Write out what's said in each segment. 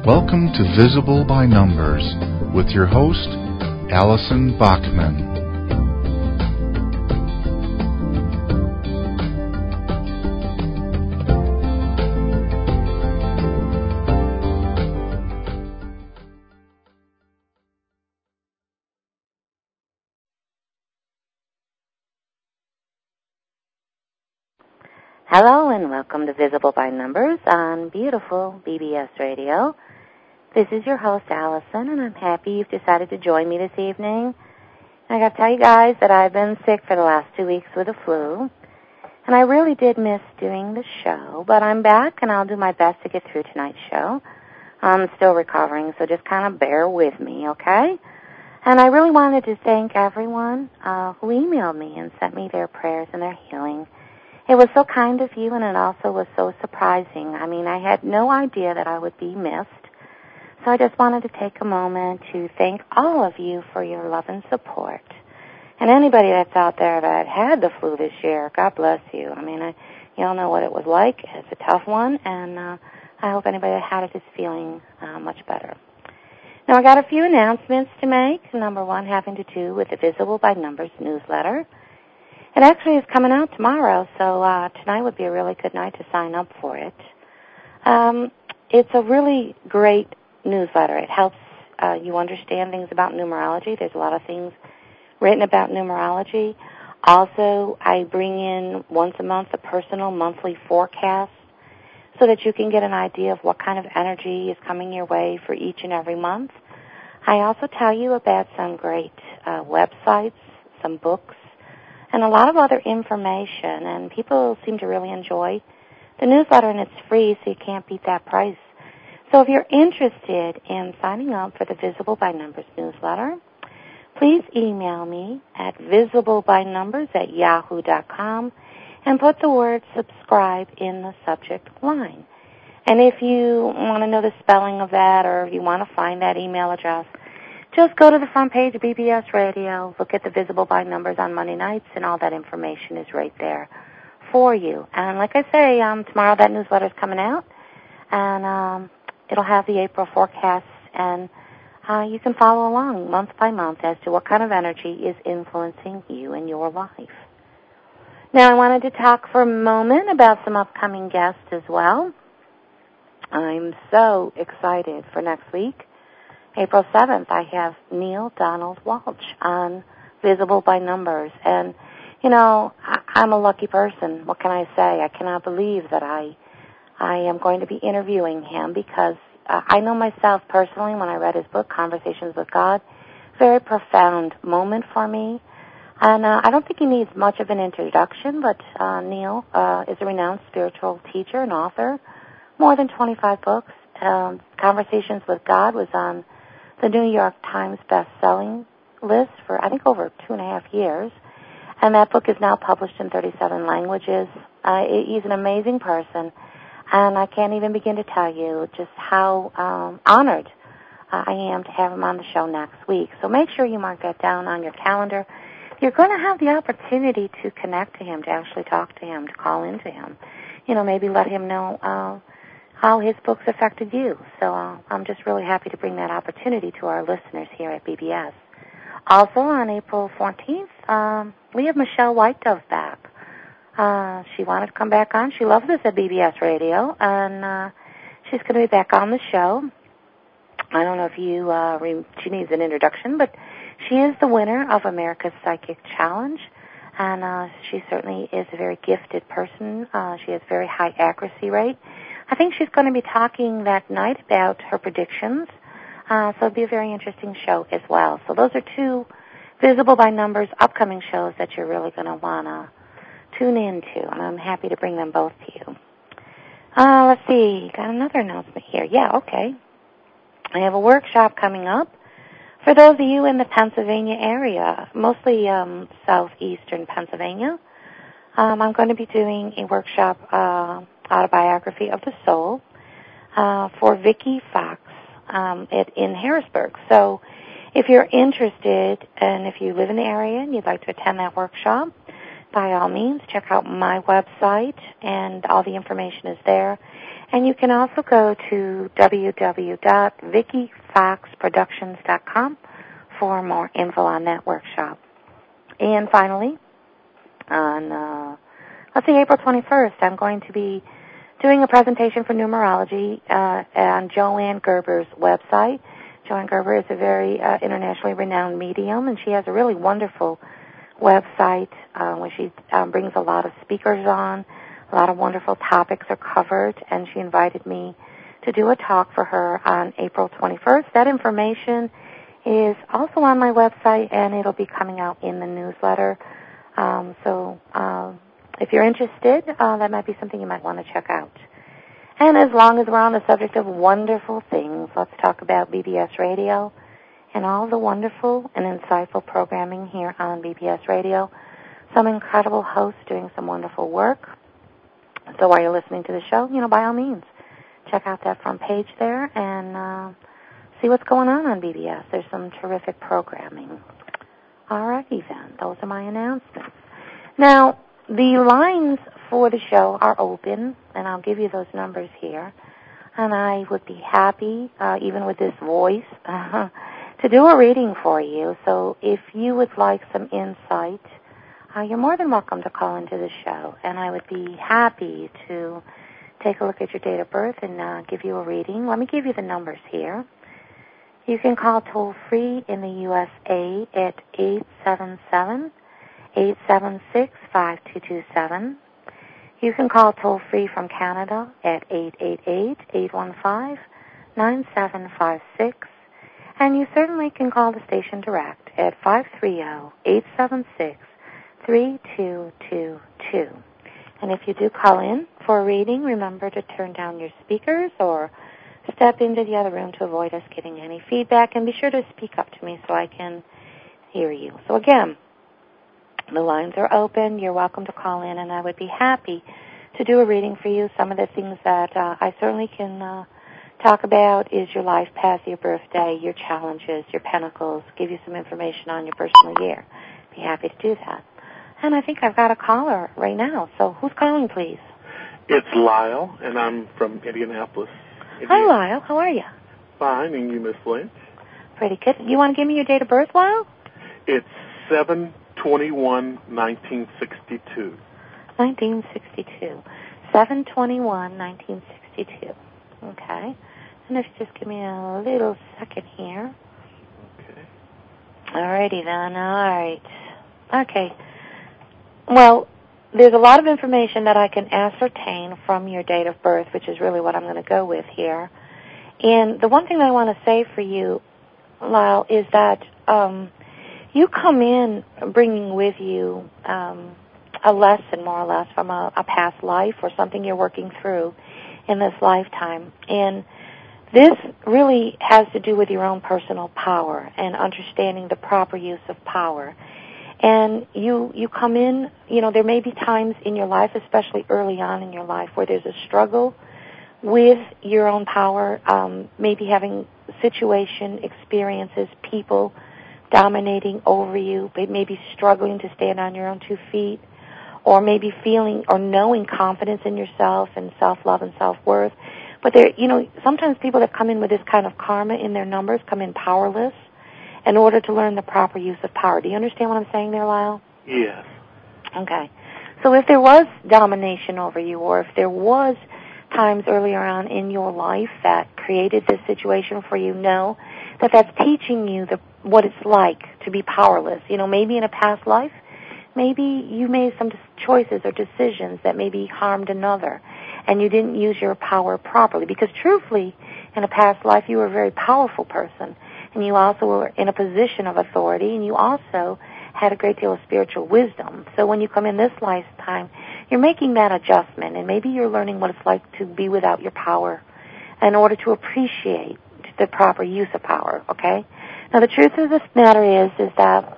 Welcome to Visible by Numbers with your host, Allison Bachman. Hello and welcome to Visible by Numbers on beautiful BBS Radio. This is your host, Allison, and I'm happy you've decided to join me this evening. I got to tell you guys that I've been sick for the last 2 weeks with the flu, and I really did miss doing the show, but I'm back and I'll do my best to get through tonight's show. I'm still recovering, so just kind of bear with me, okay? And I really wanted to thank everyone who emailed me and sent me their prayers and their healing. It was so kind of you, and it also was so surprising. I mean, I had no idea that I would be missed. So I just wanted to take a moment to thank all of you for your love and support. And anybody that's out there that had the flu this year, God bless you. I mean, you all know what it was like. It's a tough one, and I hope anybody that had it is feeling much better. Now, I got a few announcements to make. Number one having to do with the Visible by Numbers newsletter. It actually is coming out tomorrow, so tonight would be a really good night to sign up for it. It's a really great newsletter. It helps you understand things about numerology. There's a lot of things written about numerology. Also, I bring in once a month a personal monthly forecast so that you can get an idea of what kind of energy is coming your way for each and every month. I also tell you about some great websites, some books, and a lot of other information, and people seem to really enjoy the newsletter, and it's free, so you can't beat that price. So if you're interested in signing up for the Visible by Numbers newsletter, please email me at visiblebynumbers@yahoo.com and put the word subscribe in the subject line. And if you want to know the spelling of that, or if you want to find that email address, just go to the front page of BBS Radio, look at the Visible by Numbers on Monday nights, and all that information is right there for you. And like I say, tomorrow that newsletter is coming out, and it'll have the April forecast, and you can follow along month by month as to what kind of energy is influencing you in your life. Now, I wanted to talk for a moment about some upcoming guests as well. I'm so excited for next week. April 7th, I have Neil Donald Walsh on Visible by Numbers. And, you know, I'm a lucky person. What can I say? I cannot believe that I am going to be interviewing him because I know myself personally when I read his book, Conversations with God, very profound moment for me. And I don't think he needs much of an introduction, but Neil is a renowned spiritual teacher and author, more than 25 books. Conversations with God was on the New York Times best-selling list for, I think, over 2.5 years. And that book is now published in 37 languages. He's an amazing person, and I can't even begin to tell you just how honored I am to have him on the show next week. So make sure you mark that down on your calendar. You're going to have the opportunity to connect to him, to actually talk to him, to call into him. You know, maybe let him know how his books affected you. So I'm just really happy to bring that opportunity to our listeners here at BBS. Also on April 14th, we have Michelle White-Dove back. She wanted to come back on. She loves us at BBS Radio, and she's going to be back on the show. I don't know if she needs an introduction, but she is the winner of America's Psychic Challenge, and she certainly is a very gifted person. She has very high accuracy rate. I think she's going to be talking that night about her predictions, so it'll be a very interesting show as well. So those are two Visible by Numbers upcoming shows that you're really going to want to tune into, and I'm happy to bring them both to you. Let's see, got another announcement here. Yeah, okay. I have a workshop coming up for those of you in the Pennsylvania area, mostly southeastern Pennsylvania. I'm going to be doing a workshop, Autobiography of the Soul, for Vicki Fox in Harrisburg. So if you're interested and if you live in the area and you'd like to attend that workshop, by all means, check out my website, and all the information is there. And you can also go to www.vickyfoxproductions.com for more info on that workshop. And finally, on, April 21st, I'm going to be doing a presentation for numerology on Joanne Gerber's website. Joanne Gerber is a very internationally renowned medium, and she has a really wonderful website where she brings a lot of speakers on. A lot of wonderful topics are covered, and she invited me to do a talk for her on April 21st. That information is also on my website, and it'll be coming out in the newsletter. So if you're interested, that might be something you might want to check out. And as long as we're on the subject of wonderful things, let's talk about BBS Radio and all the wonderful and insightful programming here on BBS Radio. Some incredible hosts doing some wonderful work. So while you're listening to the show, by all means, check out that front page there and see what's going on BBS. There's some terrific programming. All righty then. Those are my announcements. Now, the lines for the show are open, and I'll give you those numbers here. And I would be happy, even with this voice, to do a reading for you. So if you would like some insight, you're more than welcome to call into the show, and I would be happy to take a look at your date of birth and give you a reading. Let me give you the numbers here. You can call toll-free in the USA at 877-876-5227. You can call toll-free from Canada at 888-815-9756. And you certainly can call the station direct at 530-876-3222. And if you do call in for a reading, remember to turn down your speakers or step into the other room to avoid us getting any feedback. And be sure to speak up to me so I can hear you. So again, the lines are open. You're welcome to call in, and I would be happy to do a reading for you. Some of the things that I certainly can talk about is your life path, your birthday, your challenges, your pentacles, give you some information on your personal year. Be happy to do that. And I think I've got a caller right now. So who's calling, please? It's Lyle, and I'm from Indianapolis. Hi, Lyle. How are you? Fine, and you, Miss Lynch? Pretty good. You want to give me your date of birth, Lyle? It's 7/21/1962. 1962. 7/21/1962. Okay. And if you just give me a little second here. Okay. All righty then. All right. Okay. Well, there's a lot of information that I can ascertain from your date of birth, which is really what I'm going to go with here. And the one thing that I want to say for you, Lyle, is that you come in bringing with you a lesson, more or less, from a past life or something you're working through in this lifetime. And this really has to do with your own personal power and understanding the proper use of power. And you come in, there may be times in your life, especially early on in your life, where there's a struggle with your own power, maybe having situation, experiences, people dominating over you, maybe struggling to stand on your own 2 feet, or maybe feeling or knowing confidence in yourself and self-love and self-worth. But sometimes people that come in with this kind of karma in their numbers come in powerless in order to learn the proper use of power. Do you understand what I'm saying there, Lyle? Yes. Okay. So if there was domination over you, or if there was times earlier on in your life that created this situation for you, know that that's teaching you what it's like to be powerless. Maybe in a past life, maybe you made some choices or decisions that maybe harmed another, and you didn't use your power properly. Because truthfully, in a past life, you were a very powerful person, and you also were in a position of authority, and you also had a great deal of spiritual wisdom. So when you come in this lifetime, you're making that adjustment, and maybe you're learning what it's like to be without your power in order to appreciate the proper use of power, okay? Now, the truth of this matter is that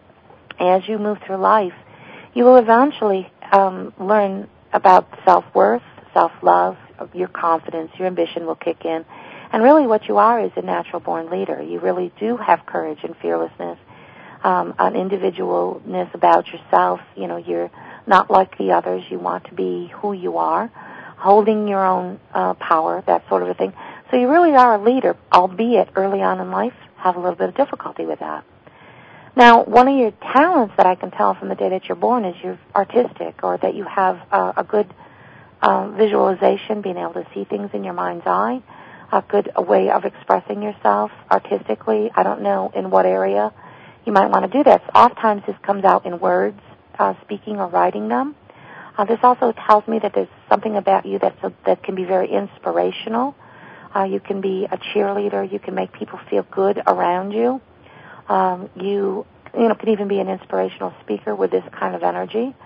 as you move through life, you will eventually learn about self-worth, self-love, your confidence, your ambition will kick in. And really what you are is a natural-born leader. You really do have courage and fearlessness, an individualness about yourself. You're not like the others. You want to be who you are, holding your own power, that sort of a thing. So you really are a leader, albeit early on in life, have a little bit of difficulty with that. Now, one of your talents that I can tell from the day that you're born is you're artistic, or that you have a good visualization, being able to see things in your mind's eye, a good way of expressing yourself artistically. I don't know in what area you might want to do this. Oftentimes this comes out in words, speaking or writing them. This also tells me that there's something about you that can be very inspirational. You can be a cheerleader. You can make people feel good around you. You can even be an inspirational speaker with this kind of energy.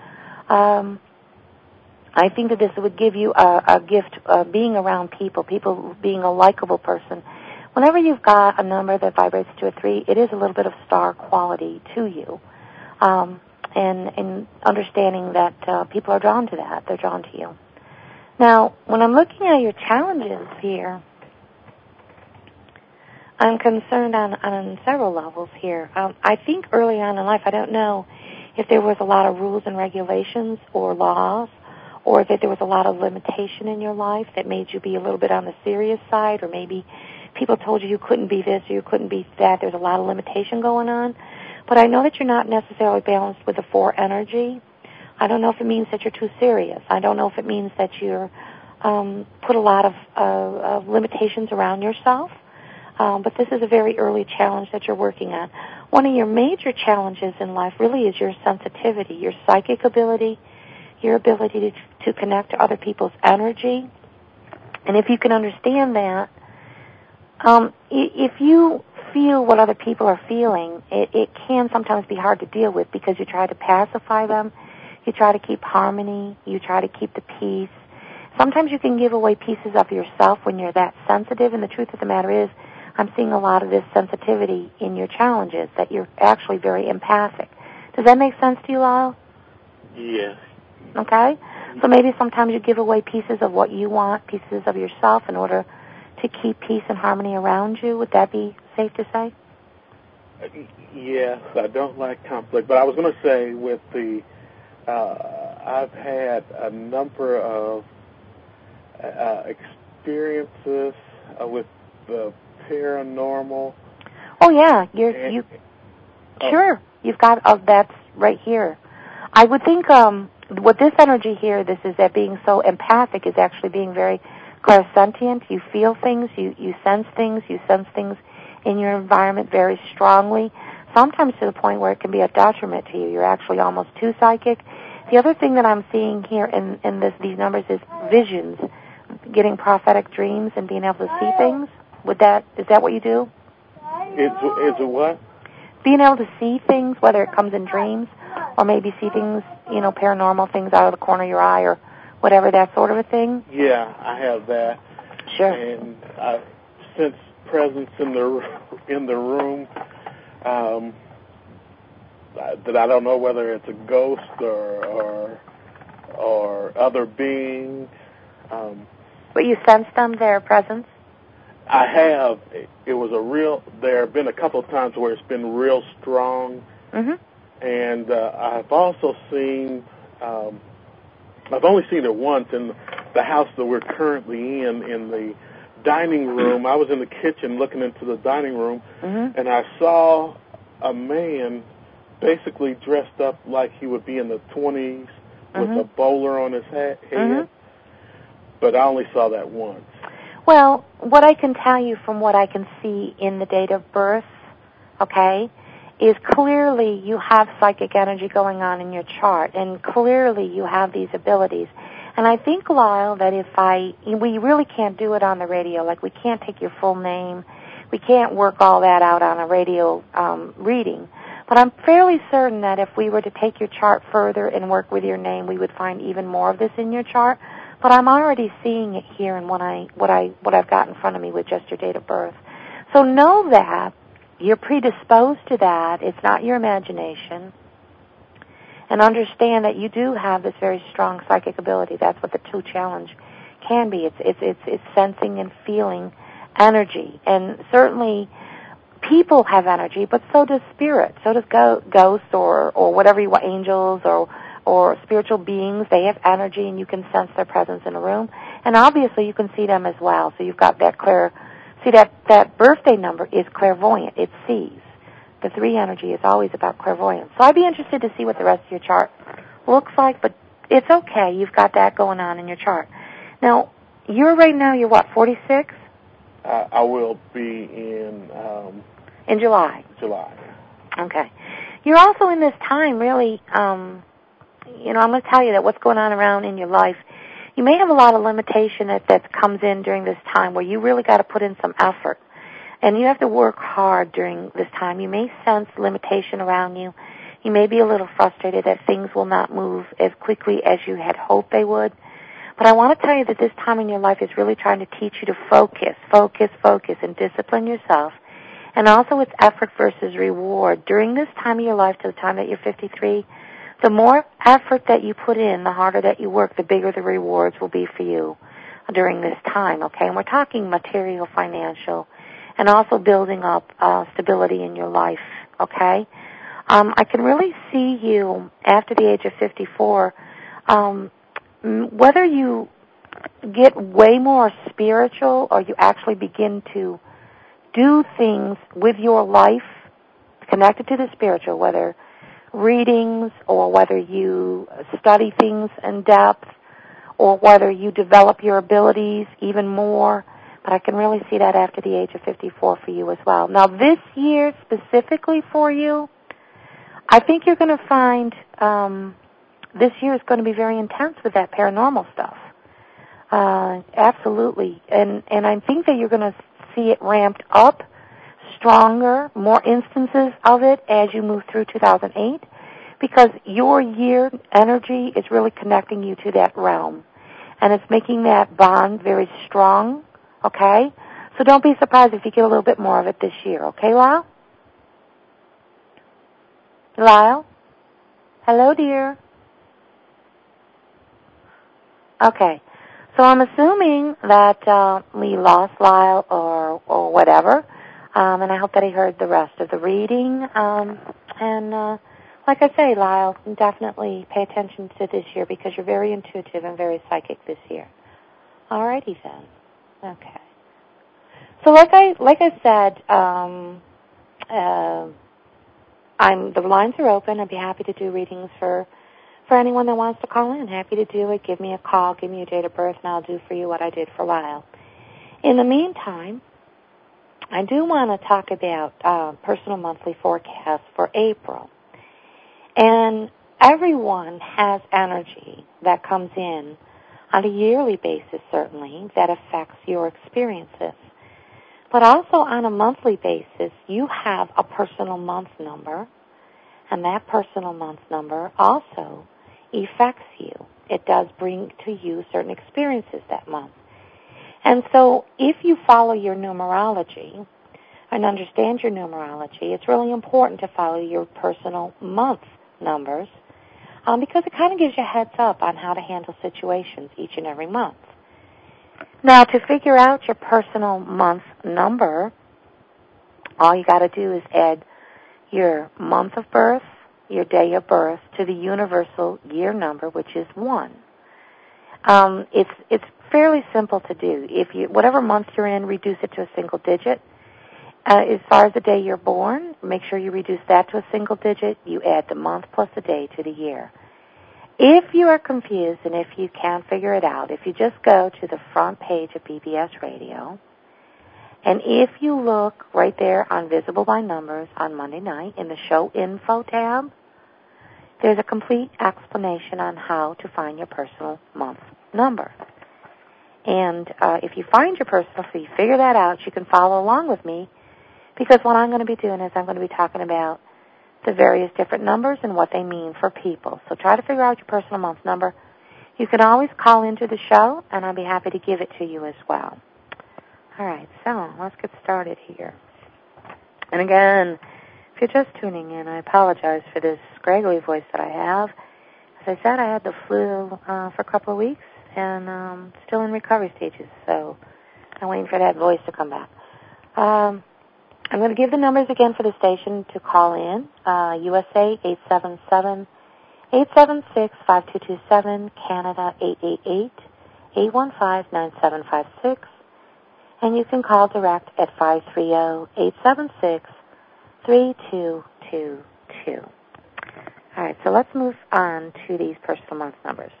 I think that this would give you a gift of being around people being a likable person. Whenever you've got a number that vibrates to a 3, it is a little bit of star quality to you. And understanding that people are drawn to that. They're drawn to you. Now, when I'm looking at your challenges here, I'm concerned on several levels here. I think early on in life, I don't know if there was a lot of rules and regulations or laws, or that there was a lot of limitation in your life that made you be a little bit on the serious side, or maybe people told you couldn't be this or you couldn't be that. There's a lot of limitation going on. But I know that you're not necessarily balanced with the 4 energy. I don't know if it means that you're too serious. I don't know if it means that you're put a lot of limitations around yourself. But this is a very early challenge that you're working on. One of your major challenges in life really is your sensitivity, your psychic ability, your ability to connect to other people's energy. And if you can understand that, if you feel what other people are feeling, it can sometimes be hard to deal with because you try to pacify them, you try to keep harmony, you try to keep the peace. Sometimes you can give away pieces of yourself when you're that sensitive, and the truth of the matter is, I'm seeing a lot of this sensitivity in your challenges, that you're actually very empathic. Does that make sense to you, Lyle? Yes. Okay? So maybe sometimes you give away pieces of what you want, pieces of yourself, in order to keep peace and harmony around you. Would that be safe to say? Yes, I don't like conflict. But I was going to say with the, I've had a number of experiences with the paranormal. Oh, yeah. Sure. You've got, that's right here. I would think with this energy here, this is that being so empathic is actually being very clairsentient. You feel things, you sense things in your environment very strongly, sometimes to the point where it can be a detriment to you. You're actually almost too psychic. The other thing that I'm seeing here in these numbers is visions, getting prophetic dreams and being able to see things. Is that what you do? It's a what? Being able to see things, whether it comes in dreams or maybe see things, paranormal things out of the corner of your eye or whatever, that sort of a thing. Yeah, I have that. Sure. And I sense presence in the room that I don't know whether it's a ghost or other being. But you sense them, their presence? I have. It was there have been a couple of times where it's been real strong. Mm-hmm. And I've also seen, I've only seen it once in the house that we're currently in the dining room. I was in the kitchen looking into the dining room, and I saw a man basically dressed up like he would be in the 20s with a bowler on his head. But I only saw that once. Well, what I can tell you from what I can see in the date of birth, okay, is clearly you have psychic energy going on in your chart, and clearly you have these abilities. And I think, Lyle, that we really can't do it on the radio. Like, we can't take your full name. We can't work all that out on a radio reading. But I'm fairly certain that if we were to take your chart further and work with your name, we would find even more of this in your chart. But I'm already seeing it here in what I've got in front of me with just your date of birth. So know that you're predisposed to that. It's not your imagination. And understand that you do have this very strong psychic ability. That's what the 2 challenge can be. It's sensing and feeling energy. And certainly people have energy, but so does spirit. So does ghosts or whatever you want, angels or or spiritual beings. They have energy, and you can sense their presence in a room. And obviously, you can see them as well. So you've got that that birthday number is clairvoyant. It sees. The 3 energy is always about clairvoyance. So I'd be interested to see what the rest of your chart looks like, but it's okay. You've got that going on in your chart. Now, you're 46? I will be in July. July. Okay. You're also in this time, really, I'm going to tell you that what's going on around in your life, you may have a lot of limitation that comes in during this time where you really got to put in some effort. And you have to work hard during this time. You may sense limitation around you. You may be a little frustrated that things will not move as quickly as you had hoped they would. But I want to tell you that this time in your life is really trying to teach you to focus, and discipline yourself. And also it's effort versus reward. During this time of your life, to the time that you're 53, the more effort that you put in, the harder that you work, the bigger the rewards will be for you during this time, okay? And we're talking material, financial, and also building up stability in your life, okay? I can really see you after the age of 54, whether you get way more spiritual or you actually begin to do things with your life connected to the spiritual, whether readings or whether you study things in depth or whether you develop your abilities even more. But I can really see that after the age of 54 for you as well. Now, this year specifically for you, I think you're going to find this year is going to be very intense with that paranormal stuff. Absolutely. And I think that you're going to see it ramped up, stronger, more instances of it as you move through 2008, because your year energy is really connecting you to that realm. And it's making that bond very strong, okay? So don't be surprised if you get a little bit more of it this year, okay, Lyle? Lyle? Hello, dear. Okay. So I'm assuming that we lost Lyle or whatever, and I hope that he heard the rest of the reading. Like I say, Lyle, definitely pay attention to this year because you're very intuitive and very psychic this year. All righty then. Okay. So like I said, the lines are open. I'd be happy to do readings for anyone that wants to call in. Happy to do it. Give me a call. Give me your date of birth, and I'll do for you what I did for Lyle. In the meantime, I do want to talk about personal monthly forecasts for April. And everyone has energy that comes in on a yearly basis, certainly, that affects your experiences. But also on a monthly basis, you have a personal month number, and that personal month number also affects you. It does bring to you certain experiences that month. And so if you follow your numerology and understand your numerology, it's really important to follow your personal month numbers because it kind of gives you a heads up on how to handle situations each and every month. Now, to figure out your personal month number, all you got to do is add your month of birth, your day of birth, to the universal year number, which is 1. It's fairly simple to do. If you whatever month you're in, reduce it to a single digit. As far as the day you're born, make sure you reduce that to a single digit. You add the month plus the day to the year. If you are confused and if you can't figure it out, if you just go to the front page of BBS Radio, and if you look right there on Visible by Numbers on Monday night in the Show Info tab, there's a complete explanation on how to find your personal month number. And if you find your personal, so you figure that out, you can follow along with me, because what I'm going to be doing is I'm going to be talking about the various different numbers and what they mean for people. So try to figure out your personal month number. You can always call into the show, and I'll be happy to give it to you as well. All right, so let's get started here. And again, if you're just tuning in, I apologize for this scraggly voice that I have. As I said, I had the flu for a couple of weeks, and still in recovery stages, so I'm waiting for that voice to come back. I'm going to give the numbers again for the station to call in. USA 876-5227, Canada 888-815-9756. And you can call direct at 530-876-3222. All right, so let's move on to these personal month numbers.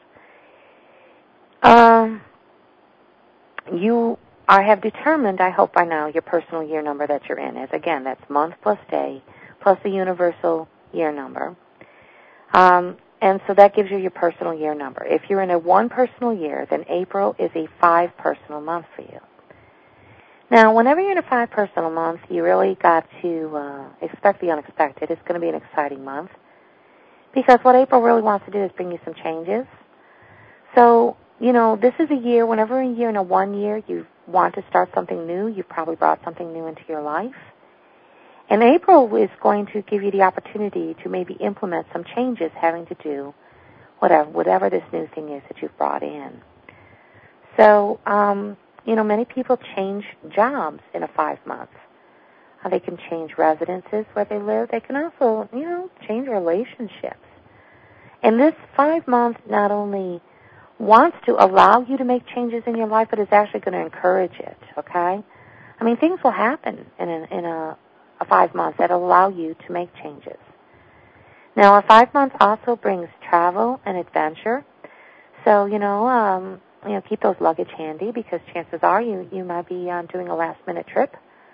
You have determined, I hope by now, your personal year number that you're in. As again, that's month plus day plus the universal year number. And so that gives you your personal year number. If you're in a 1 personal year, then April is a 5 personal month for you. Now, whenever you're in a 5 personal month, you really got to expect the unexpected. It's going to be an exciting month because what April really wants to do is bring you some changes. So, this is a year, whenever you're in a 1 year, you want to start something new. You've probably brought something new into your life. And April is going to give you the opportunity to maybe implement some changes having to do whatever this new thing is that you've brought in. So, many people change jobs in a 5 months. They can change residences where they live. They can also, change relationships. And this 5 months not only wants to allow you to make changes in your life, but is actually going to encourage it, okay? I mean, things will happen in a 5 months that allow you to make changes. Now, a 5 months also brings travel and adventure. So, keep those luggage handy because chances are you might be doing a last-minute trip.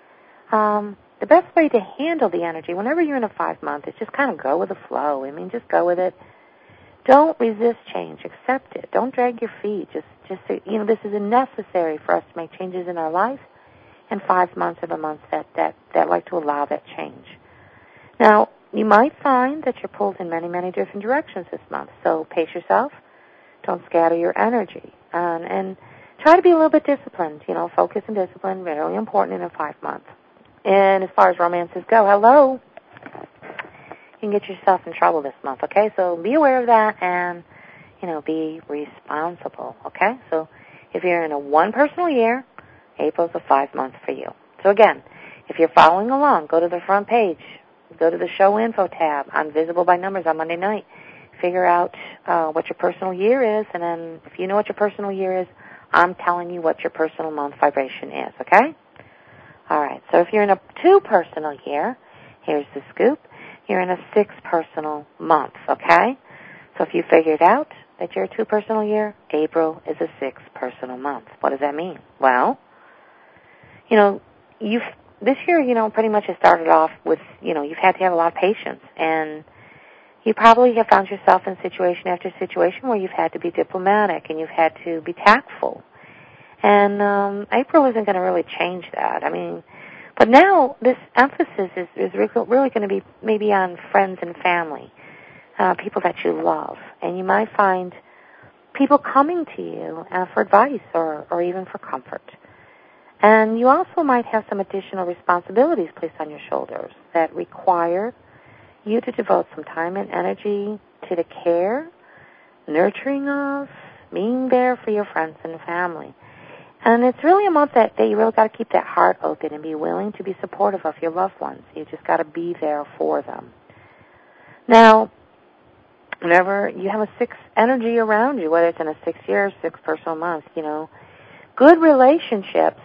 The best way to handle the energy whenever you're in a 5 month is just kind of go with the flow. I mean, just go with it. Don't resist change. Accept it. Don't drag your feet. Just this is necessary for us to make changes in our life, and 5 months are the months that like to allow that change. Now, you might find that you're pulled in many, many different directions this month, so pace yourself. Don't scatter your energy. And try to be a little bit disciplined. Focus and discipline, really important in a 5 months. And as far as romances go, hello. You can get yourself in trouble this month, okay? So be aware of that and, be responsible, okay? So if you're in a 1 personal year, April's a 5 month for you. So again, if you're following along, go to the front page, go to the show info tab on Visible by Numbers on Monday night. Figure out what your personal year is, and then if you know what your personal year is, I'm telling you what your personal month vibration is, okay? All right, so if you're in a 2 personal year, here's the scoop. You're in a 6 personal month, okay? So if you figured out that you're a 2 personal year, April is a 6 personal month. What does that mean? Well, this year, pretty much has started off with, you've had to have a lot of patience, and you probably have found yourself in situation after situation where you've had to be diplomatic and you've had to be tactful. And April isn't going to really change that. I mean, but now this emphasis is really going to be maybe on friends and family, people that you love. And you might find people coming to you for advice or even for comfort. And you also might have some additional responsibilities placed on your shoulders that require you to devote some time and energy to the care, nurturing of, being there for your friends and family. And it's really a month that you really got to keep that heart open and be willing to be supportive of your loved ones. You just got to be there for them. Now, whenever you have a 6 energy around you, whether it's in a 6 year or 6 personal month, good relationships,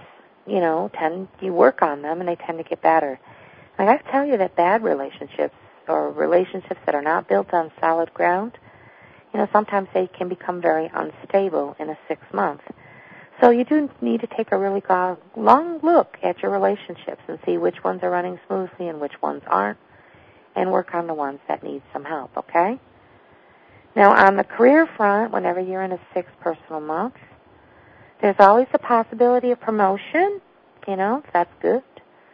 you work on them and they tend to get better. And I got to tell you that bad relationships or relationships that are not built on solid ground, sometimes they can become very unstable in a 6 month. So you do need to take a really long look at your relationships and see which ones are running smoothly and which ones aren't, and work on the ones that need some help, okay? Now, on the career front, whenever you're in a 6 personal month, there's always the possibility of promotion. That's good.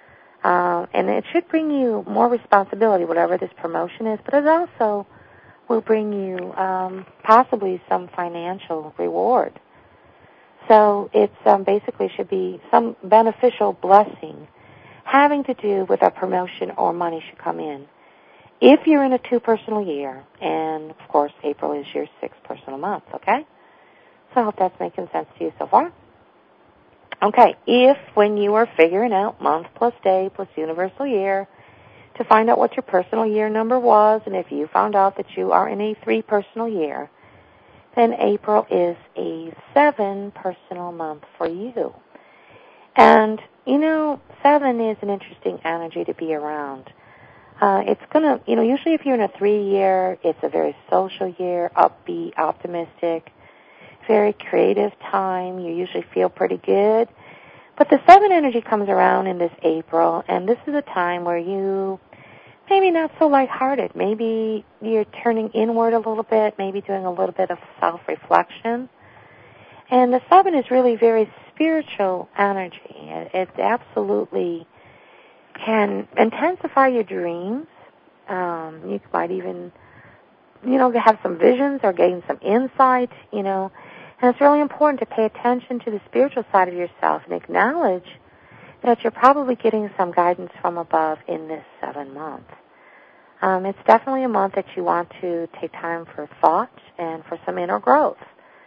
And it should bring you more responsibility, whatever this promotion is, but it also will bring you possibly some financial reward. So it's basically should be some beneficial blessing having to do with a promotion or money should come in. If you're in a 2 personal year, and of course April is your 6 personal month, okay? So I hope that's making sense to you so far. Okay, if when you are figuring out month plus day plus universal year, to find out what your personal year number was, and if you found out that you are in a 3 personal year, then April is a 7 personal month for you. And, 7 is an interesting energy to be around. It's going to, usually if you're in a 3-year, it's a very social year, upbeat, optimistic, very creative time. You usually feel pretty good. But the 7 energy comes around in this April, and this is a time where you maybe not so lighthearted. Maybe you're turning inward a little bit, maybe doing a little bit of self-reflection. And the 7 is really very spiritual energy. It absolutely can intensify your dreams. You might even, have some visions or gain some insight, And it's really important to pay attention to the spiritual side of yourself and acknowledge that you're probably getting some guidance from above in this 7 month. It's definitely a month that you want to take time for thought and for some inner growth.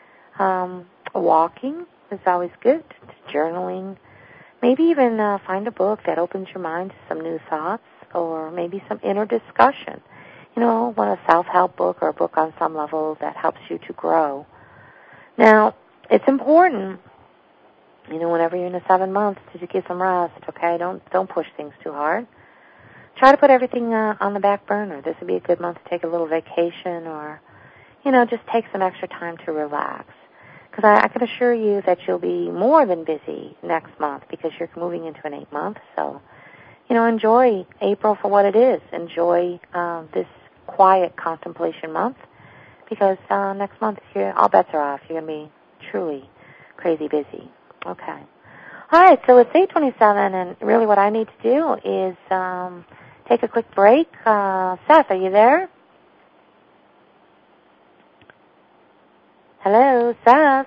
Walking is always good, journaling. Maybe even find a book that opens your mind to some new thoughts or maybe some inner discussion. A self-help book or a book on some level that helps you to grow. Now, it's important, whenever you're in the 7 months, to get some rest, okay? Don't push things too hard. Try to put everything on the back burner. This would be a good month to take a little vacation or, just take some extra time to relax. Because I can assure you that you'll be more than busy next month because you're moving into an 8 month. So, enjoy April for what it is. Enjoy this quiet contemplation month because next month all bets are off. You're going to be truly crazy busy. Okay. All right, so it's 8:27, and really what I need to do is take a quick break. Seth, are you there? Hello, Seth.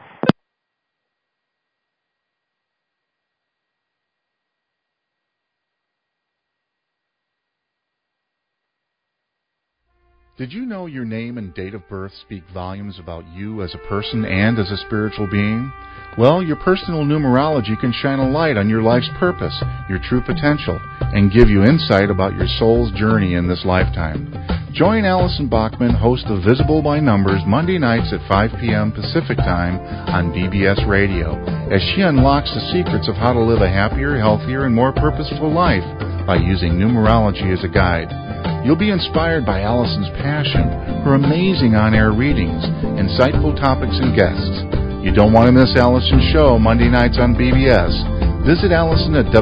Did you know your name and date of birth speak volumes about you as a person and as a spiritual being? Well, your personal numerology can shine a light on your life's purpose, your true potential, and give you insight about your soul's journey in this lifetime. Join Alison Bachman, host of Visible by Numbers, Monday nights at 5 p.m. Pacific Time on BBS Radio, as she unlocks the secrets of how to live a happier, healthier, and more purposeful life by using numerology as a guide. You'll be inspired by Alison's passion, her amazing on-air readings, insightful topics, and guests. You don't want to miss Alison's show Monday nights on BBS. Visit Alison at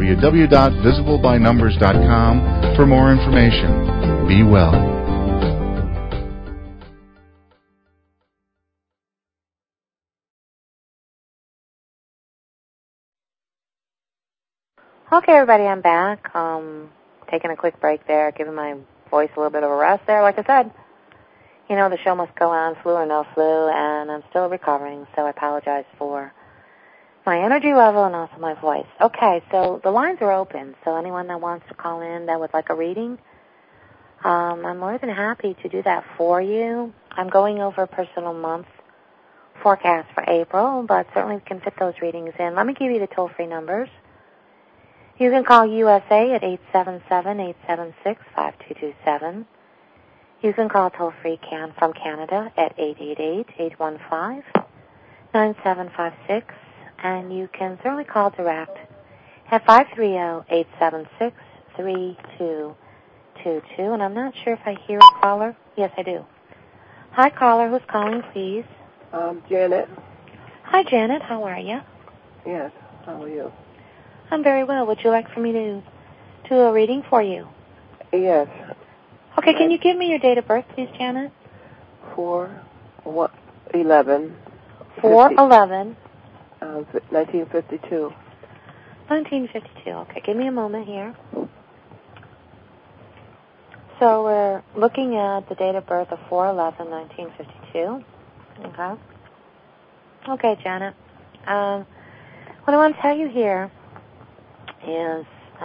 www.visiblebynumbers.com for more information. Be well. Okay, everybody, I'm back. Taking a quick break there, giving my voice a little bit of a rest there. Like I said, the show must go on, flu or no flu, and I'm still recovering, so I apologize for my energy level and also my voice. Okay, so the lines are open, so anyone that wants to call in that would like a reading, I'm more than happy to do that for you. I'm going over a personal month forecast for April, but certainly we can fit those readings in. Let me give you the toll-free numbers. You can call USA at 877-876-5227. You can call toll-free from Canada at 888-815-9756. And you can certainly call direct at 530-876-3222. And I'm not sure if I hear a caller. Yes, I do. Hi, caller. Who's calling, please? Janet. Hi, Janet. How are you? Yes. How are you? I'm very well. Would you like for me to do a reading for you? Yes. Okay, can you give me your date of birth, please, Janet? 4/11. 4/11. 1952. 1952. Okay, give me a moment here. So we're looking at the date of birth of 4/11/1952. Okay. Okay, Janet. What I want to tell you here is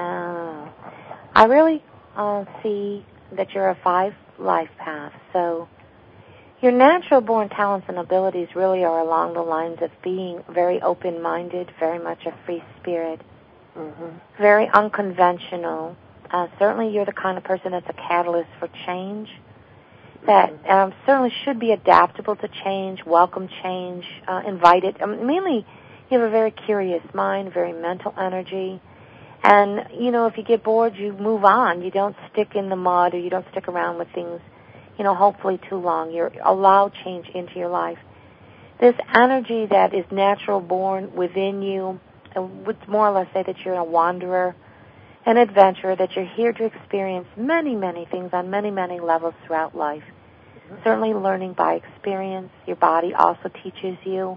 I really see that you're a 5 life path. So your natural born talents and abilities really are along the lines of being very open-minded, very much a free spirit, very unconventional, Certainly you're the kind of person that's a catalyst for change, that certainly should be adaptable to change, welcome change, invite it. Mainly, you have a very curious mind, very mental energy. And, if you get bored, you move on. You don't stick in the mud, or you don't stick around with things, hopefully too long. You allow change into your life. This energy that is natural born within you, I would more or less say that you're a wanderer, an adventurer, that you're here to experience many, many things on many, many levels throughout life. Certainly learning by experience. Your body also teaches you.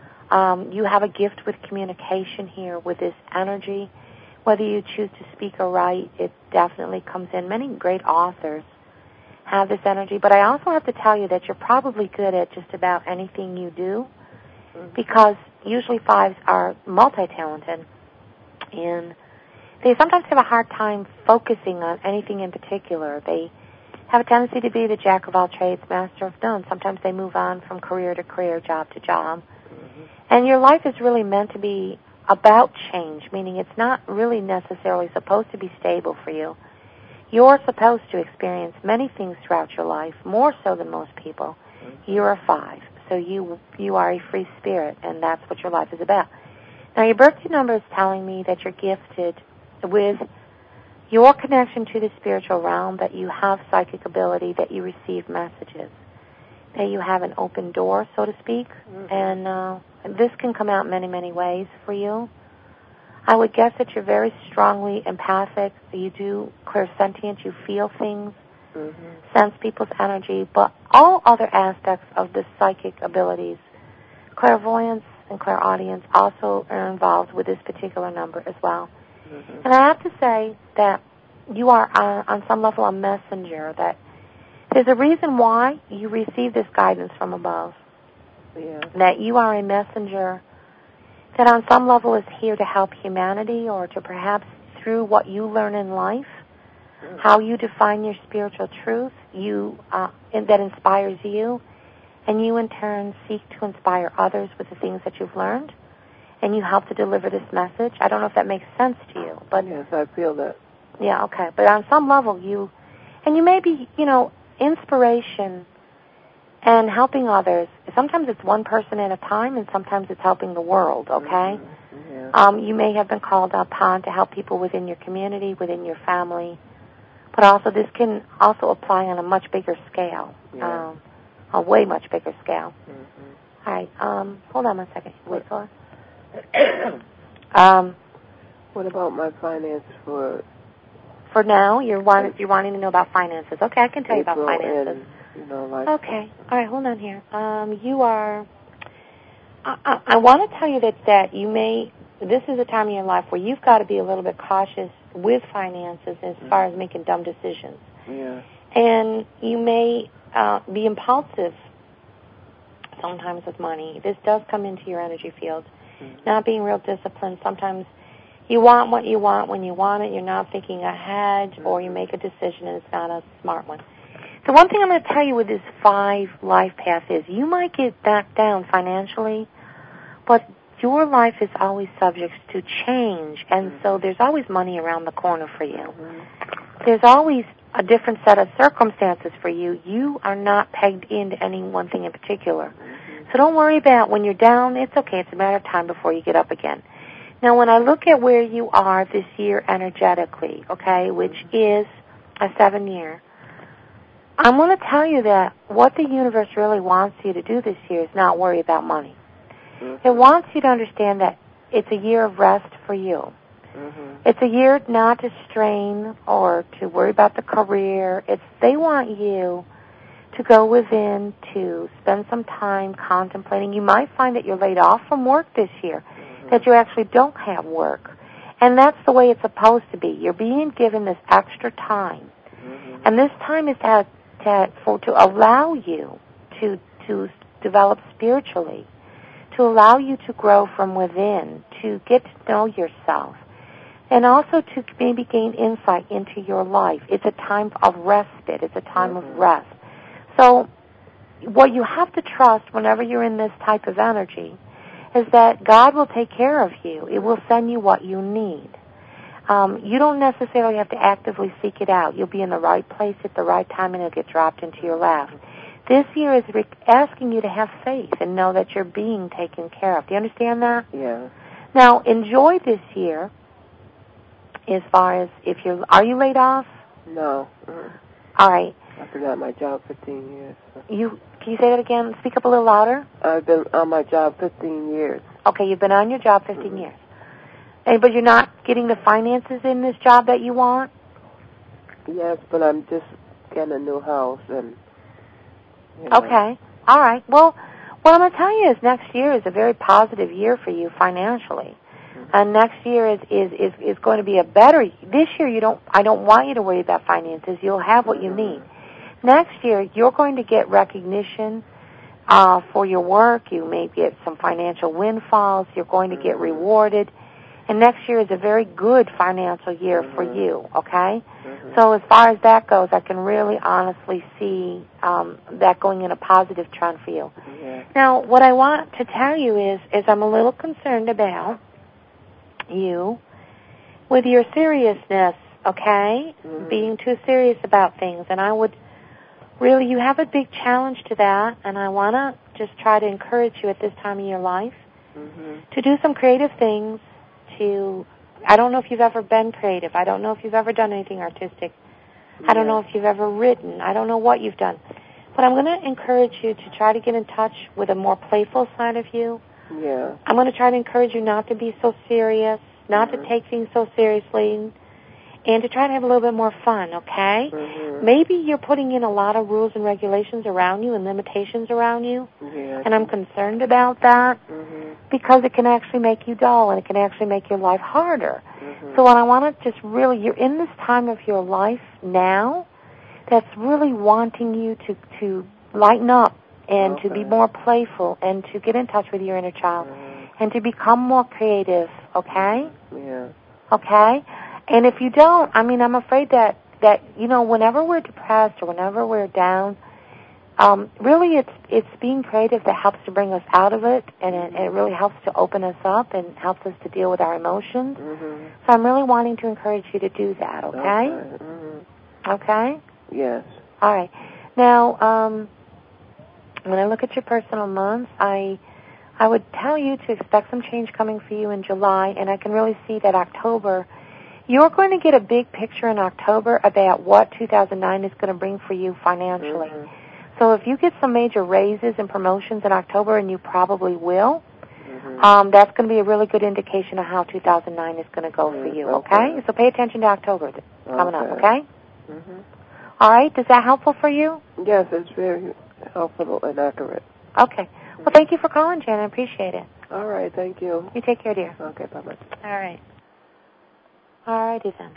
You have a gift with communication here with this energy. Whether you choose to speak or write, it definitely comes in. Many great authors have this energy, but I also have to tell you that you're probably good at just about anything you do, because usually 5s are multi-talented, and they sometimes have a hard time focusing on anything in particular. They have a tendency to be the jack of all trades, master of none. Sometimes they move on from career to career, job to job. And your life is really meant to be about change, meaning it's not really necessarily supposed to be stable for you. You're supposed to experience many things throughout your life, more so than most people. You're a 5, so you are a free spirit, and that's what your life is about. Now, your birthday number is telling me that you're gifted with your connection to the spiritual realm, that you have psychic ability, that you receive messages, that you have an open door, so to speak, and this can come out many, many ways for you. I would guess that you're very strongly empathic. You do clairsentient. You feel things, sense people's energy, but all other aspects of the psychic abilities, clairvoyance and clairaudience, also are involved with this particular number as well. And I have to say that you are, on some level, a messenger, that there's a reason why you receive this guidance from above, that you are a messenger that on some level is here to help humanity, or to perhaps through what you learn in life, how you define your spiritual truth, that inspires you, and you in turn seek to inspire others with the things that you've learned, and you help to deliver this message. I don't know if that makes sense to you, but yes, I feel that. Yeah, okay. But on some level, you may be, inspiration and helping others. Sometimes it's one person at a time, and sometimes it's helping the world, okay? You may have been called upon to help people within your community, within your family, but also this can also apply on a much bigger scale, a way much bigger scale. All right, hold on one second. Wait for what about my finance for now? You're wanting to know about finances. Okay, I can tell you about finances. Okay. All right, hold on here. You are... I want to tell you that you may... This is a time in your life where you've got to be a little bit cautious with finances as far as making dumb decisions. Yeah. And you may be impulsive sometimes with money. This does come into your energy field. Not being real disciplined. Sometimes you want what you want when you want it. You're not thinking ahead, or you make a decision and it's not a smart one. The one thing I'm going to tell you with this 5 life path is you might get knocked down financially, but your life is always subject to change, and so there's always money around the corner for you. There's always a different set of circumstances for you. You are not pegged into any one thing in particular. So don't worry about when you're down. It's okay. It's a matter of time before you get up again. Now, when I look at where you are this year energetically, okay, which is a 7-year, I'm going to tell you that what the universe really wants you to do this year is not worry about money. It wants you to understand that it's a year of rest for you. It's a year not to strain or to worry about the career. They want you to go within, to spend some time contemplating. You might find that you're laid off from work this year, that you actually don't have work. And that's the way it's supposed to be. You're being given this extra time. And this time is to allow you to develop spiritually, to allow you to grow from within, to get to know yourself, and also to maybe gain insight into your life. It's a time of respite. It's a time of rest. So what you have to trust whenever you're in this type of energy is that God will take care of you. It will send you what you need. You don't necessarily have to actively seek it out. You'll be in the right place at the right time, and it'll get dropped into your lap. This year is asking you to have faith and know that you're being taken care of. Do you understand that? Yeah. Now, enjoy this year as far as are you laid off? No. All right. I've been at my job 15 years. Can you say that again? Speak up a little louder. I've been on my job 15 years. Okay, you've been on your job 15 years. But you're not getting the finances in this job that you want? Yes, but I'm just getting a new house and... You know. Okay. All right. Well, what I'm going to tell you is next year is a very positive year for you financially. And next year is going to be a better... This year, I don't want you to worry about finances. You'll have what you need. Next year, you're going to get recognition for your work. You may get some financial windfalls. You're going to get rewarded. And next year is a very good financial year for you, okay? So as far as that goes, I can really honestly see that going in a positive trend for you. Now, what I want to tell you is I'm a little concerned about you with your seriousness, okay? Being too serious about things. And I would really, you have a big challenge to that, and I want to just try to encourage you at this time of your life to do some creative things. I don't know if you've ever been creative. I don't know if you've ever done anything artistic. I don't know if you've ever written. I don't know what you've done. But I'm going to encourage you to try to get in touch with a more playful side of you. Yeah. I'm going to try to encourage you not to be so serious, not to take things so seriously, and to try to have a little bit more fun, okay? Maybe you're putting in a lot of rules and regulations around you and limitations around you, and I'm concerned about that because it can actually make you dull and it can actually make your life harder. So what I want to just really, you're in this time of your life now that's really wanting you to lighten up and to be more playful and to get in touch with your inner child and to become more creative, okay? Yeah. Okay? And if you don't, I'm afraid that whenever we're depressed or whenever we're down, really it's being creative that helps to bring us out of it, and it really helps to open us up and helps us to deal with our emotions. So I'm really wanting to encourage you to do that, okay? Okay? Yes. All right. Now, when I look at your personal months, I would tell you to expect some change coming for you in July, and I can really see that October, you're going to get a big picture in October about what 2009 is going to bring for you financially. So if you get some major raises and promotions in October, and you probably will, that's going to be a really good indication of how 2009 is going to go for you, okay? So pay attention to October coming up, okay? All right, is that helpful for you? Yes, it's very helpful and accurate. Okay. Well, thank you for calling, Jan. I appreciate it. All right, thank you. You take care, dear. Okay, bye-bye. All right. All righty then.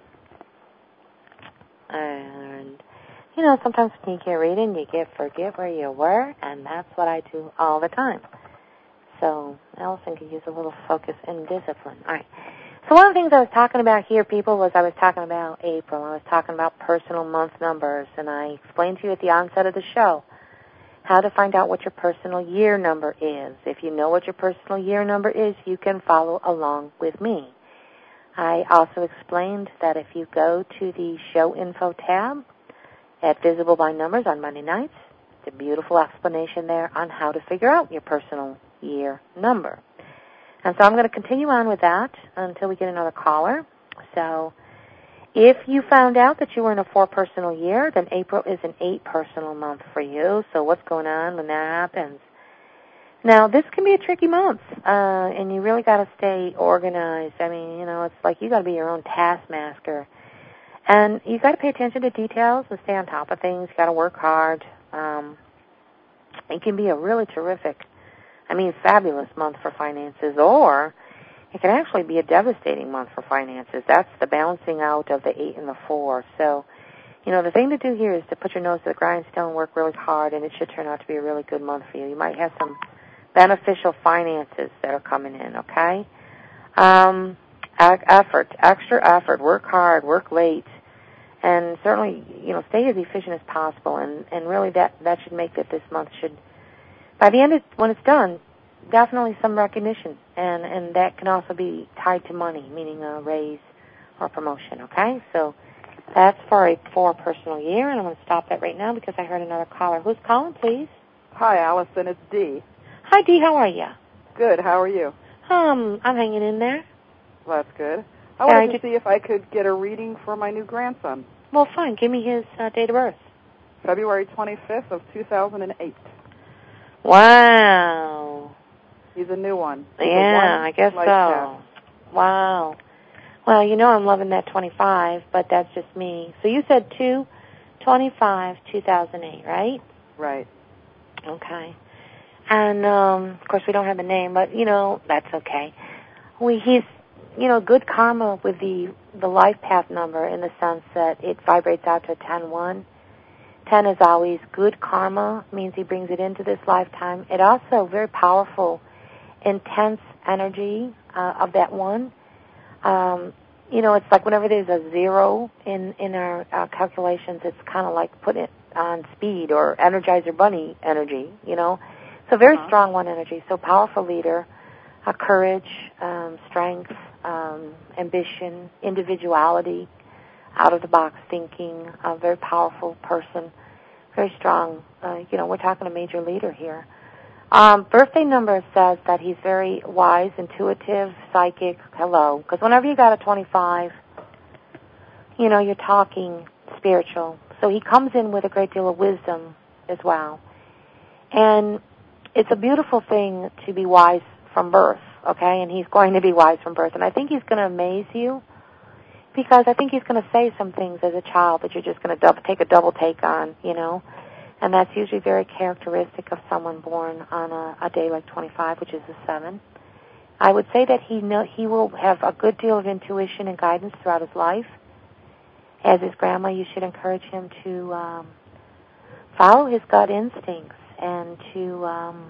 And, sometimes when you get reading, you forget where you were, and that's what I do all the time. So Allison could use a little focus and discipline. All right. So one of the things I was talking about here, people, was I was talking about April. I was talking about personal month numbers, and I explained to you at the onset of the show how to find out what your personal year number is. If you know what your personal year number is, you can follow along with me. I also explained that if you go to the show info tab at Visible by Numbers on Monday nights, it's a beautiful explanation there on how to figure out your personal year number. And so I'm going to continue on with that until we get another caller. So if you found out that you were in a 4 personal year, then April is an 8 personal month for you. So what's going on when that happens? Now, this can be a tricky month, and you really got to stay organized. It's like you got to be your own taskmaster. And you got to pay attention to details and stay on top of things. You got to work hard. It can be a really terrific, fabulous month for finances, or it can actually be a devastating month for finances. That's the balancing out of the 8 and the 4. So, the thing to do here is to put your nose to the grindstone, work really hard, and it should turn out to be a really good month for you. You might have some beneficial finances that are coming in, okay? Extra effort, work hard, work late, and certainly, stay as efficient as possible, and really that should make that this month should, by the end, when it's done, definitely some recognition, and that can also be tied to money, meaning a raise or promotion, okay? So that's for a personal year, and I'm going to stop that right now because I heard another caller. Who's calling, please? Hi, Allison. It's Dee. Hi, Dee. How are you? Good. How are you? I'm hanging in there. Well, that's good. I wanted to see if I could get a reading for my new grandson. Well, fine. Give me his date of birth. February 25th of 2008. Wow. He's a new one. Yeah, I guess so. Path. Wow. Well, you know I'm loving that 25, but that's just me. So you said 2/25/2008, right? Right. Okay. And, of course, we don't have a name, but, that's okay. He's, good karma with the life path number in the sense that it vibrates out to 10-1. 10 is always good karma, means he brings it into this lifetime. It also very powerful, intense energy of that 1. It's like whenever there's a 0 in our calculations, it's kind of like put it on speed or Energizer Bunny energy, So very strong 1 energy, so powerful leader, courage, strength, ambition, individuality, out-of-the-box thinking, a very powerful person, very strong. We're talking a major leader here. Birthday number says that he's very wise, intuitive, psychic, because whenever you got a 25, you're talking spiritual. So he comes in with a great deal of wisdom as well. And it's a beautiful thing to be wise from birth, okay? And he's going to be wise from birth. And I think he's going to amaze you because I think he's going to say some things as a child that you're just going to take a double take on, And that's usually very characteristic of someone born on a day like 25, which is a 7. I would say that he will have a good deal of intuition and guidance throughout his life. As his grandma, you should encourage him to follow his gut instincts and to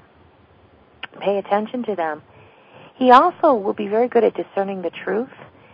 pay attention to them. He also will be very good at discerning the truth.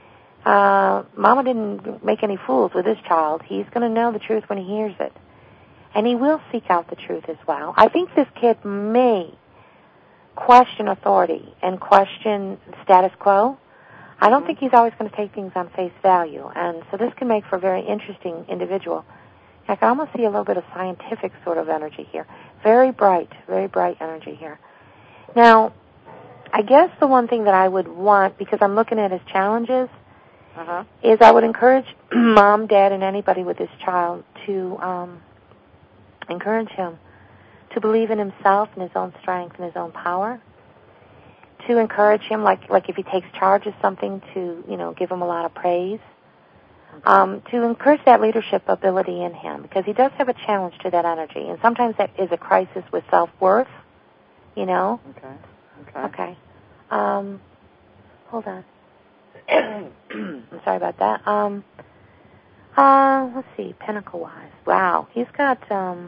Mama didn't make any fools with this child. He's going to know the truth when he hears it. And he will seek out the truth as well. I think this kid may question authority and question status quo. I don't think he's always going to take things on face value. And so this can make for a very interesting individual. I can almost see a little bit of scientific sort of energy here. Very bright energy here. Now, I guess the one thing that I would want, because I'm looking at his challenges, is I would encourage mom, dad, and anybody with this child to encourage him to believe in himself and his own strength and his own power. To encourage him, like if he takes charge of something, to give him a lot of praise. To encourage that leadership ability in him, because he does have a challenge to that energy, and sometimes that is a crisis with self-worth. Okay. Hold on. I'm sorry about that. Let's see, Pinnacle-wise. Wow, he's got,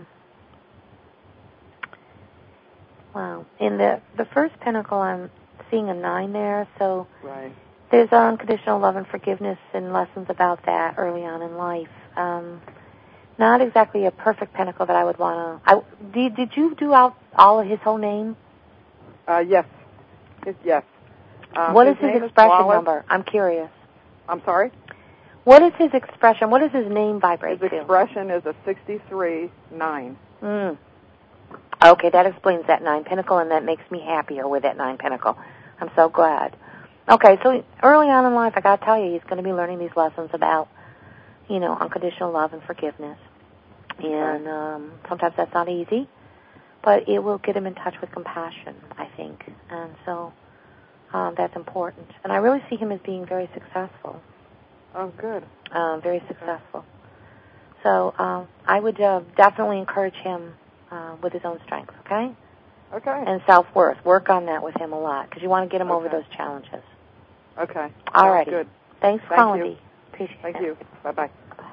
in the first Pinnacle, I'm seeing a 9 there, so right. There's unconditional love and forgiveness and lessons about that early on in life. Not exactly a perfect Pinnacle that I would want to... Did you do out all of his whole name? Yes. Yes. What is his expression number? I'm curious. I'm sorry? What is his expression? What does his name vibrate to? His expression is a 63-9. Okay, that explains that 9 Pinnacle, and that makes me happier with that 9 Pinnacle. I'm so glad. Okay, so early on in life, I got to tell you, he's going to be learning these lessons about, unconditional love and forgiveness. And sometimes that's not easy, but it will get him in touch with compassion, I think. And so that's important. And I really see him as being very successful. Oh, good. Very successful. So I would definitely encourage him with his own strength, okay? Okay. And self-worth. Work on that with him a lot, because you want to get him over those challenges. Okay. All righty. Good. Thanks for calling me. Appreciate it. Thank you. Bye-bye.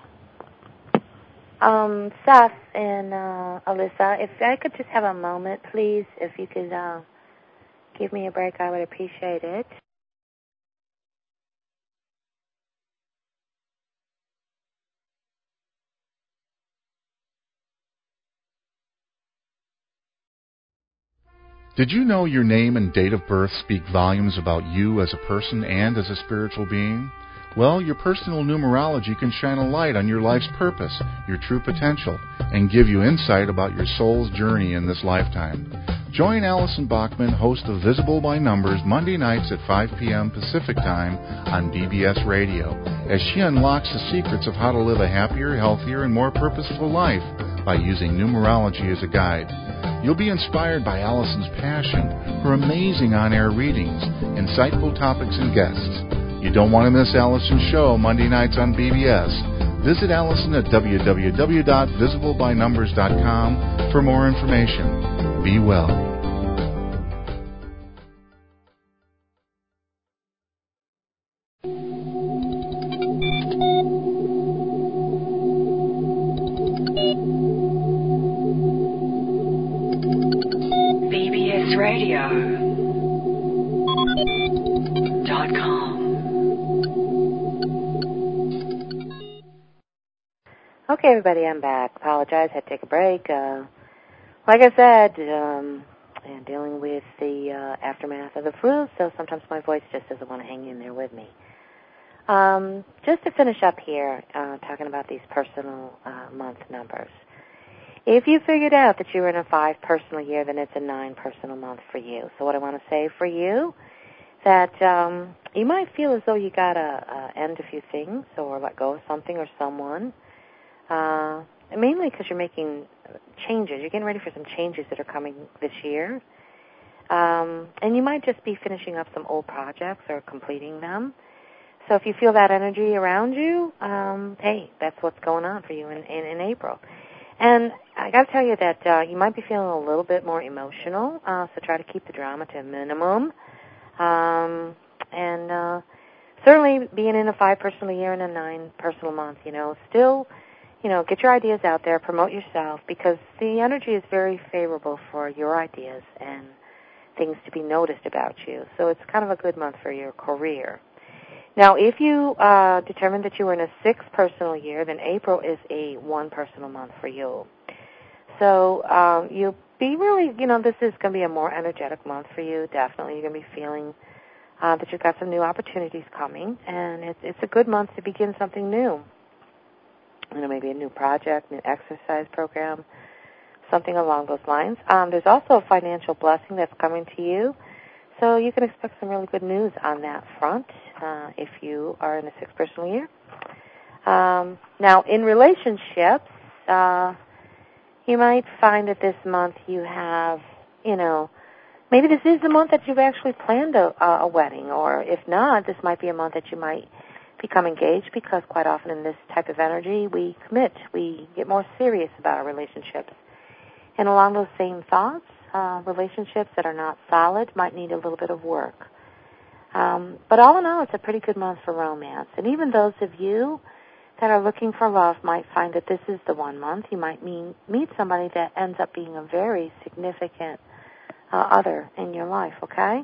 Seth and Alyssa, if I could just have a moment, please, if you could give me a break, I would appreciate it. Did you know your name and date of birth speak volumes about you as a person and as a spiritual being? Well, your personal numerology can shine a light on your life's purpose, your true potential, and give you insight about your soul's journey in this lifetime. Join Allison Bachman, host of Visible by Numbers, Monday nights at 5 p.m. Pacific Time on BBS Radio, as she unlocks the secrets of how to live a happier, healthier, and more purposeful life by using numerology as a guide. You'll be inspired by Allison's passion, her amazing on-air readings, insightful topics, and guests. You don't want to miss Allison's show Monday nights on BBS. Visit Allison at www.visiblebynumbers.com for more information. Be well. Okay, everybody, I'm back. Apologize, had to take a break. Like I said, I'm dealing with the aftermath of the flu, so sometimes my voice just doesn't want to hang in there with me. Just to finish up here, talking about these personal month numbers. If you figured out that you were in a 5 personal year, then it's a 9 personal month for you. So what I want to say for you, that you might feel as though you got to end a few things or let go of something or someone. Mainly because you're making changes. You're getting ready for some changes that are coming this year. And you might just be finishing up some old projects or completing them. So if you feel that energy around you, hey, that's what's going on for you in April. And I got to tell you that you might be feeling a little bit more emotional, so try to keep the drama to a minimum. And certainly being in a 5 personal year and a 9 personal month, still... get your ideas out there, promote yourself, because the energy is very favorable for your ideas and things to be noticed about you. So it's kind of a good month for your career. Now, if you determine that you were in a 6 personal year, then April is a 1 personal month for you. So you'll be really, this is going to be a more energetic month for you. Definitely, you're going to be feeling that you've got some new opportunities coming, and it's a good month to begin something new. Maybe a new project, new exercise program, something along those lines. There's also a financial blessing that's coming to you, so you can expect some really good news on that front if you are in a 6 personal year. Now, in relationships, you might find that this month you have, maybe this is the month that you've actually planned a wedding, or if not, this might be a month that you might become engaged, because quite often in this type of energy, we commit. We get more serious about our relationships. And along those same thoughts, relationships that are not solid might need a little bit of work. But all in all, it's a pretty good month for romance. And even those of you that are looking for love might find that this is the one month. You might meet somebody that ends up being a very significant other in your life, okay?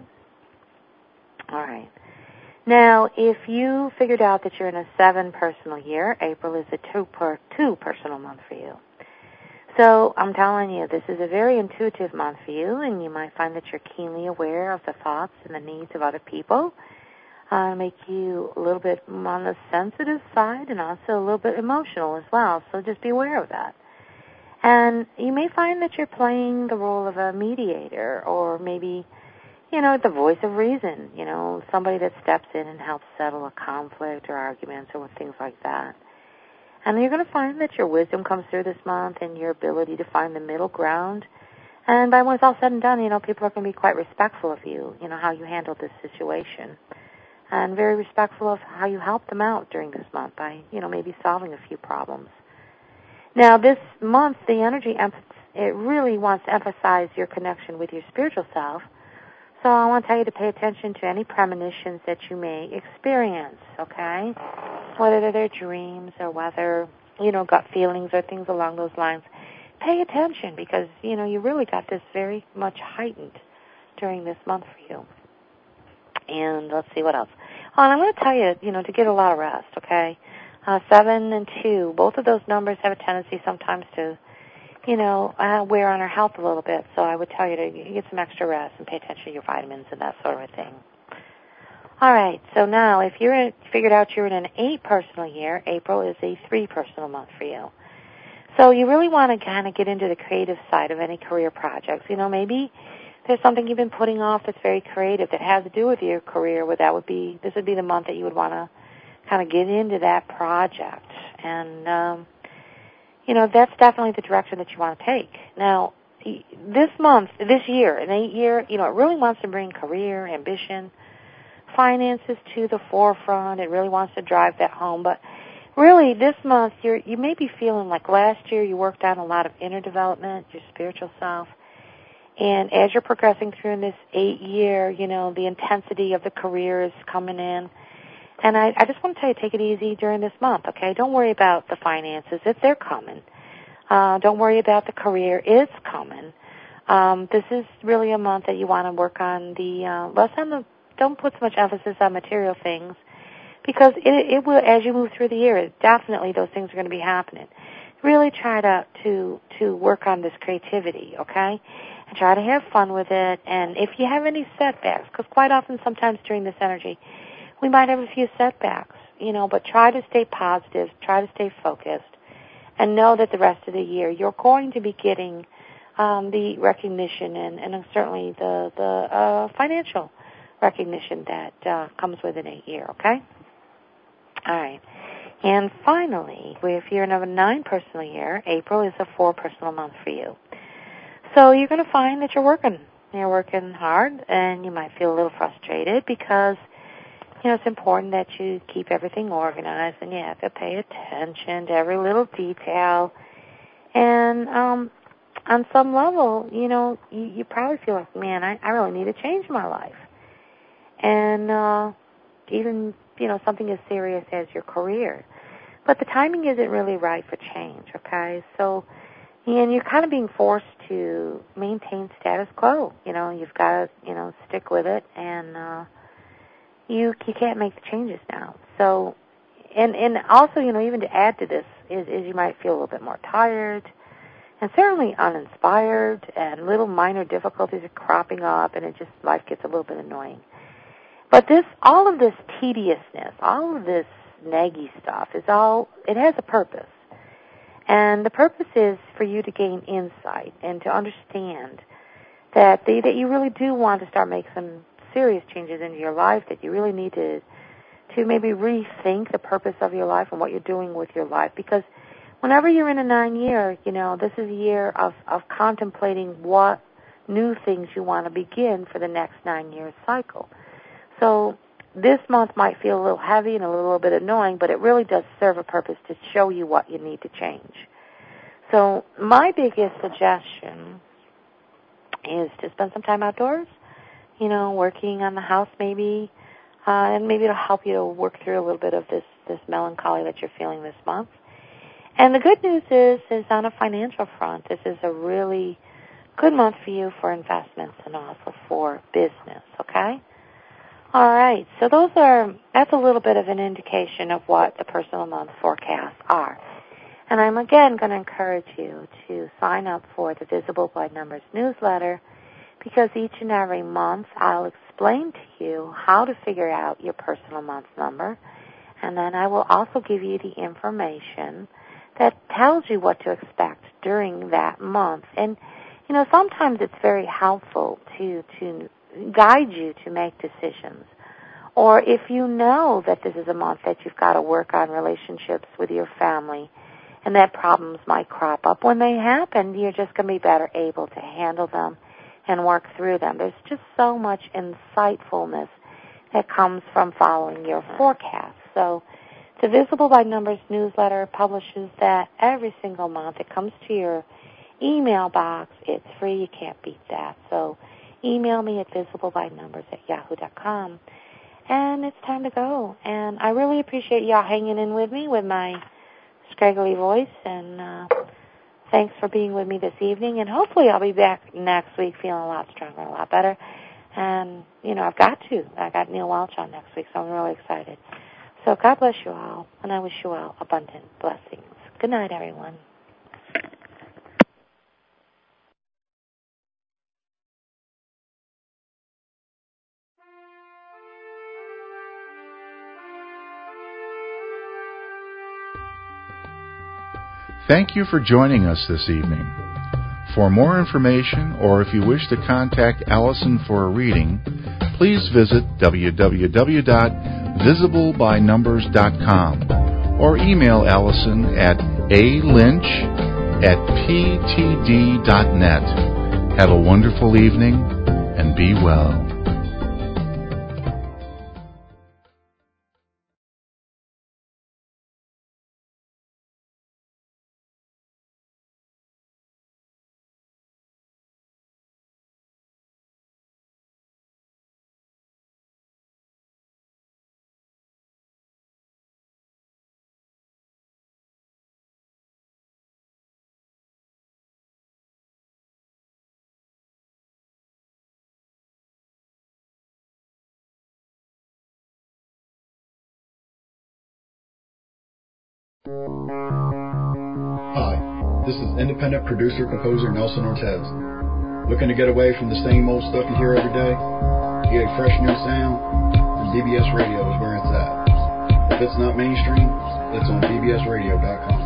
All right. Now, if you figured out that you're in a 7 personal year, April is a 2 personal month for you. So I'm telling you, this is a very intuitive month for you, and you might find that you're keenly aware of the thoughts and the needs of other people. Make you a little bit on the sensitive side and also a little bit emotional as well, so just be aware of that. And you may find that you're playing the role of a mediator, or maybe the voice of reason, somebody that steps in and helps settle a conflict or arguments or things like that. And you're going to find that your wisdom comes through this month and your ability to find the middle ground. And by when it's all said and done, people are going to be quite respectful of you, how you handled this situation. And very respectful of how you helped them out during this month by, maybe solving a few problems. Now, this month, the energy, it really wants to emphasize your connection with your spiritual self. So I want to tell you to pay attention to any premonitions that you may experience, okay? Whether they're dreams or whether, gut feelings or things along those lines. Pay attention because, you really got this very much heightened during this month for you. And let's see what else. Oh, and I'm going to tell you, to get a lot of rest, okay? 7 and 2, both of those numbers have a tendency sometimes to wear on our health a little bit, so I would tell you to get some extra rest and pay attention to your vitamins and that sort of thing. All right, so now if you're figured out you're in an 8 personal year, April is a 3 personal month for you. So you really want to kind of get into the creative side of any career projects. You know, maybe there's something you've been putting off that's very creative that has to do with your career. This would be the month that you would want to kind of get into that project. And, you know, that's definitely the direction that you want to take. Now, this year, an 8 year, you know, it really wants to bring career, ambition, finances to the forefront. It really wants to drive that home. But really, this month, you may be feeling like last year you worked on a lot of inner development, your spiritual self. And as you're progressing through in this 8 year, you know, the intensity of the career is coming in. And I just want to tell you, take it easy during this month, okay? Don't worry about the finances if they're coming. Don't worry about the career. It's coming. This is really a month that you want to work on don't put so much emphasis on material things, because it will, as you move through the year, definitely those things are going to be happening. Really try to work on this creativity, okay? And try to have fun with it. And if you have any setbacks, because quite often sometimes during this energy, we might have a few setbacks, you know, but try to stay positive, try to stay focused, and know that the rest of the year you're going to be getting the recognition and certainly the financial recognition that comes with an 8 year, okay? All right. And finally, if you're in a 9 personal year, April is a 4 personal month for you. So you're going to find that you're working hard, and you might feel a little frustrated because, you know, it's important that you keep everything organized, and you have to pay attention to every little detail. And on some level, you know, you probably feel like, man, I really need a change in my life. And even, you know, something as serious as your career. But the timing isn't really right for change, okay? So, and you're kind of being forced to maintain status quo. You know, you've got to, you know, stick with it, and you can't make the changes now. So, and also, you know, even to add to this is you might feel a little bit more tired, and certainly uninspired, and little minor difficulties are cropping up, and life gets a little bit annoying. But all of this tediousness, all of this naggy stuff it has a purpose. And the purpose is for you to gain insight and to understand that you really do want to start making some serious changes into your life, that you really need to maybe rethink the purpose of your life and what you're doing with your life. Because whenever you're in a 9 year, you know, this is a year of contemplating what new things you want to begin for the next 9 year cycle. So this month might feel a little heavy and a little bit annoying, but it really does serve a purpose to show you what you need to change. So my biggest suggestion is to spend some time outdoors, you know, working on the house maybe, and maybe it'll help you to work through a little bit of this melancholy that you're feeling this month. And the good news is on a financial front, this is a really good month for you for investments and also for business, okay? All right, so that's a little bit of an indication of what the personal month forecasts are. And I'm again going to encourage you to sign up for the Visible by Numbers newsletter, because each and every month I'll explain to you how to figure out your personal month number, and then I will also give you the information that tells you what to expect during that month. And, you know, sometimes it's very helpful to guide you to make decisions. Or if you know that this is a month that you've got to work on relationships with your family and that problems might crop up, when they happen, you're just going to be better able to handle them and work through them. There's just so much insightfulness that comes from following your forecast. So the Visible by Numbers newsletter publishes that every single month. It comes to your email box. It's free. You can't beat that. So email me at visiblebynumbers@yahoo.com. And it's time to go. And I really appreciate y'all hanging in with me with my scraggly voice. And thanks for being with me this evening. And hopefully I'll be back next week feeling a lot stronger, a lot better. And, you know, I got Neil Welch on next week, so I'm really excited. So God bless you all, and I wish you all abundant blessings. Good night, everyone. Thank you for joining us this evening. For more information, or if you wish to contact Allison for a reading, please visit www.visiblebynumbers.com or email Allison at alynch@ptd.net. Have a wonderful evening and be well. Hi, this is independent producer-composer Nelson Ortez. Looking to get away from the same old stuff you hear every day? Get a fresh new sound? Then BBS Radio is where it's at. If it's not mainstream, it's on bbsradio.com.